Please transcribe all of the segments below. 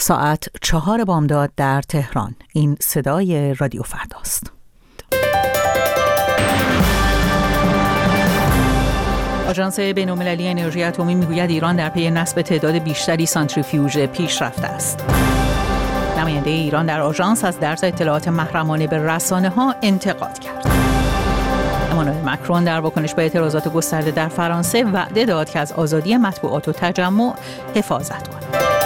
ساعت 4 بامداد در تهران. این صدای رادیو فرداست. آژانس بین‌المللی انرژی اتمی میگوید ایران در پی نصب تعداد بیشتری سانتریفیوژ پیشرفته است. نماینده ایران در آژانس از درز اطلاعات محرمانه به رسانه‌ها انتقاد کرد. امانوئل مکرون در واکنش به اعتراضات گسترده در فرانسه وعده داد که از آزادی مطبوعات و تجمع حفاظت کند.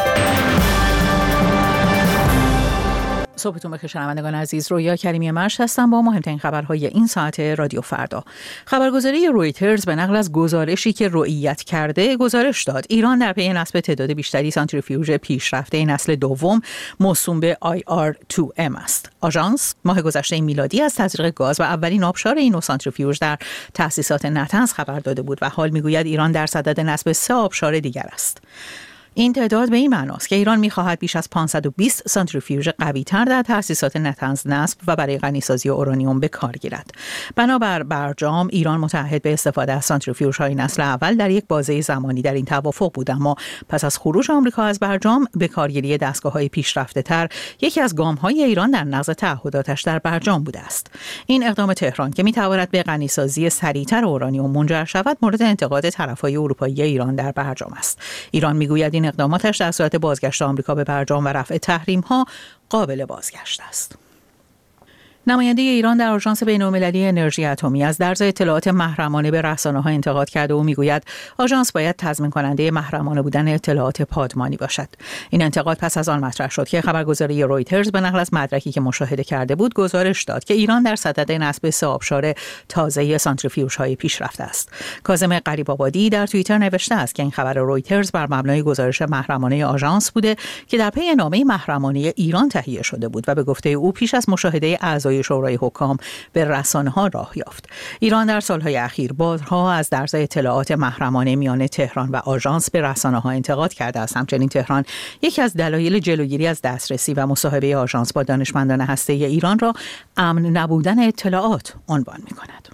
صبحتون بخیر شنوندگان عزیز. رویا کریمی مرش هستم با مهمترین خبرهای این ساعت رادیو فردا. خبرگزاری رویترز به نقل از گزارشی که رؤیت کرده گزارش داد ایران در پی نصب تعداد بیشتری سانتریفیوژ پیشرفته نسل دوم موسوم به IR2M است. آژانس ماه گذشته میلادی از تزریق گاز و اولین آبشار این نوع سانتریفیوژ در تأسیسات نطنز خبر داده بود و حال میگوید ایران در صدد نصب 3 آبشار دیگر است. این تعداد به این معناست که ایران می‌خواهد بیش از 520 سانتریفیوژ قوی‌تر در تأسیسات نطنز نصب و برای غنیسازی اورانیوم به کار گیرد. بنابر برجام ایران متعهد به استفاده از سانتریفیوژهای نسل اول در یک بازه زمانی در این توافق بود، اما پس از خروج آمریکا از برجام به کارگیری دستگاه‌های پیشرفته‌تر یکی از گام‌های ایران در نقض تعهداتش در برجام بوده است. این اقدام تهران که می‌تواند به غنیسازی سریع‌تر اورانیوم منجر شود مورد انتقاد طرف‌های اروپایی ایران در برجام است. ایران می‌گوید این اقداماتش در صورت بازگشت آمریکا به برجام و رفع تحریم‌ها قابل بازگشت است. نماینده ایران در آژانس بین‌المللی انرژی اتمی از درز اطلاعات محرمانه به رسانه‌ها انتقاد کرده و میگوید آژانس باید تضمین کننده محرمانه بودن اطلاعات پادمانی باشد. این انتقاد پس از آن مطرح شد که خبرگزاری رویترز به نقل از مدرکی که مشاهده کرده بود گزارش داد که ایران در صدد نصب 3 آبشار تازه سانتریفیوژهای پیشرفته است. کاظم غریب‌آبادی در توییتر نوشته است که این خبر رویترز بر مبنای گزارش محرمانه آژانس بوده که در پی نامه محرمانه ایران تهیه شده بود و به گفته او پیش از مشاهده اعضای شورای حکام به رسانه‌ها راه یافت. ایران در سالهای اخیر بارها از درز اطلاعات محرمانه میان تهران و آژانس به رسانه‌ها انتقاد کرده است. همچنین تهران یکی از دلایل جلوگیری از دسترسی و مصاحبه آژانس با دانشمندان هسته‌ای ایران را امن نبودن اطلاعات عنوان می‌کند.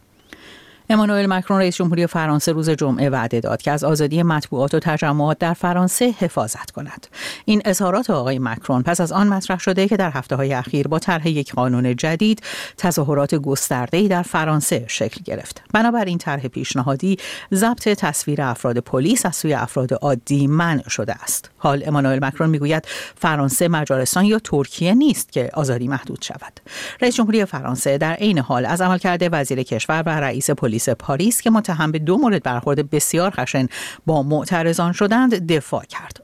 امانوئل مکرون رئیس جمهوری فرانسه روز جمعه وعده داد که از آزادی مطبوعات و تجمعات در فرانسه حفاظت کند. این اظهارات آقای مکرون پس از آن مطرح شده که در هفته‌های اخیر با طرح یک قانون جدید تظاهرات گسترده‌ای در فرانسه شکل گرفت. بنابراین طرح پیشنهادی ضبط تصویر افراد پلیس از سوی افراد عادی منع شده است. حال امانوئل مکرون میگوید فرانسه مجارستان یا ترکیه نیست که آزادی محدود شود. رئیس جمهوری فرانسه در عین حال از عملکرد وزیر کشور و رئیس پلیس پاریس که متهم به 2 مورد برخورد بسیار خشن با معترضان شدند دفاع کرد.